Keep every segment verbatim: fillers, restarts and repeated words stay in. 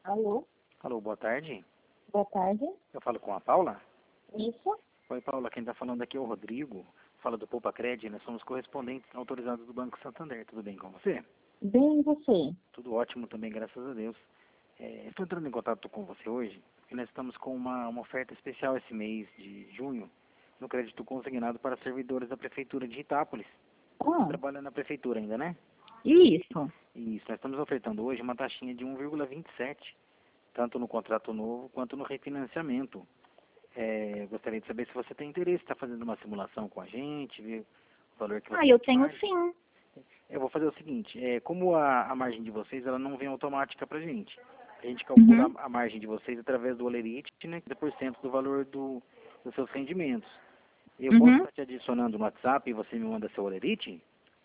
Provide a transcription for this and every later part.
Alô, Alô, boa tarde. boa tarde. Eu falo com a Paula? Isso? Oi, Paula, quem está falando aqui é o Rodrigo. Fala do Poupa Cred, nós somos correspondentes autorizados do Banco Santander. Tudo bem com você? Bem, e você? Tudo ótimo também, graças a Deus. É, estou entrando em contato com você hoje, porque nós estamos com uma, uma oferta especial esse mês de junho, no crédito consignado para servidores da Prefeitura de Itápolis. Você Ah, trabalha na Prefeitura ainda, né? isso. Isso, nós estamos ofertando hoje uma taxinha de um vírgula vinte e sete, tanto no contrato novo quanto no refinanciamento. É, gostaria de saber se você tem interesse, está fazendo uma simulação com a gente, ver o valor que Ah, você eu tenho faz. sim. Eu vou fazer o seguinte, é, como a, a margem de vocês ela não vem automática para a gente, a gente calcula Uhum. a, a margem de vocês através do Olerite, né, trinta por cento do valor do, dos seus rendimentos. Eu posso Uhum. estar te adicionando no WhatsApp e você me manda seu Olerite?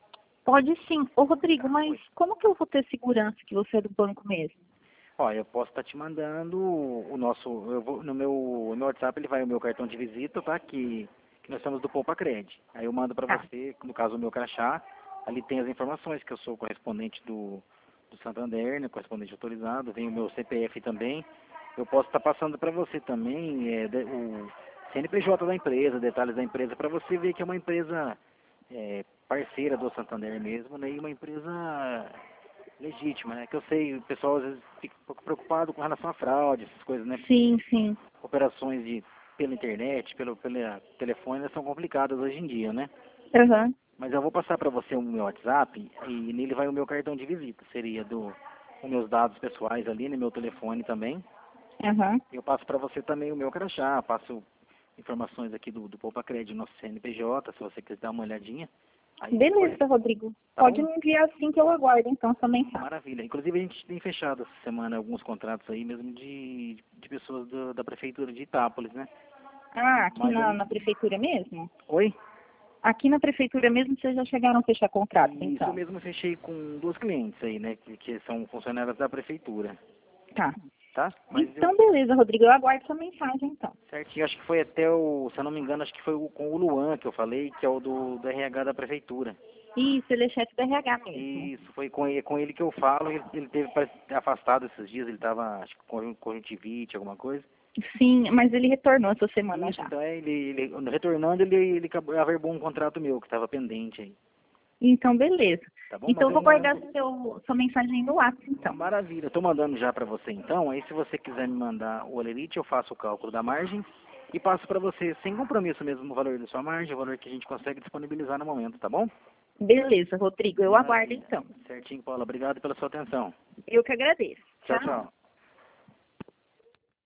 Pode sim. Ô, Rodrigo, Tá, mas oi. como que eu vou ter segurança que você é do banco mesmo? Ó, eu posso estar te mandando o nosso, eu vou, no meu, no meu WhatsApp ele vai o meu cartão de visita, tá? Que, que nós somos do Poupa Cred. Aí eu mando para Tá. você, no caso o meu crachá, ali tem as informações que eu sou correspondente do, do Santander, né? Correspondente autorizado, vem o meu C P F também. Eu posso estar passando para você também é, de- o C N P J da empresa, detalhes da empresa, para você ver que é uma empresa é, parceira do Santander mesmo, né? E uma empresa legítima, né? Que eu sei, o pessoal às vezes fica um pouco preocupado com relação à fraude, essas coisas, né? Sim, sim. Operações de, pela internet, pelo, pelo telefone, elas são complicadas hoje em dia, né? Aham. Mas eu vou passar para você o meu WhatsApp e nele vai o meu cartão de visita. Seria do os meus dados pessoais ali, né? Meu telefone também. Aham. Eu passo para você também o meu crachá, passo informações aqui do, do Poupa Cred, nosso C N P J, se você quiser dar uma olhadinha. Aí depois, Beleza, Rodrigo. tá Pode bom? me enviar assim que eu aguardo, então, sua mensagem. Maravilha. Inclusive a gente tem fechado essa semana alguns contratos aí mesmo de, de pessoas do- da prefeitura de Itápolis, né? Ah, aqui Mas na, eu... na prefeitura mesmo? Oi? Aqui na prefeitura mesmo vocês já chegaram a fechar contrato, E isso eu então. mesmo fechei com duas clientes aí, né? Que, que são funcionárias da prefeitura, Tá. tá? Mas eu, Então, beleza, Rodrigo. Eu aguardo sua mensagem, então. certinho, acho que foi até o, se eu não me engano, acho que foi o, com o Luan que eu falei, que é o do, do R H da prefeitura. Isso, ele é chefe do R H mesmo. Isso, foi com ele, com ele que eu falo, ele, ele teve parece, afastado esses dias, ele tava, acho que com conjuntivite, alguma coisa. Sim, mas ele retornou essa semana Isso, já. então é, ele, ele retornando, ele, ele acabou- averbou um contrato meu que estava pendente aí, Então, beleza. tá bom? Então, Mas eu eu vou guardar mando. seu, sua mensagem no WhatsApp, então. Maravilha, eu tô mandando já para você então. Aí se você quiser me mandar o Olerite, eu faço o cálculo da margem e passo para você sem compromisso mesmo o valor da sua margem, o valor que a gente consegue disponibilizar no momento, tá bom? Beleza, Rodrigo. Eu aguardo, Maravilha. então. Certinho, Paula. Obrigado pela sua atenção. Eu que agradeço. Tchau, Tchau. tchau.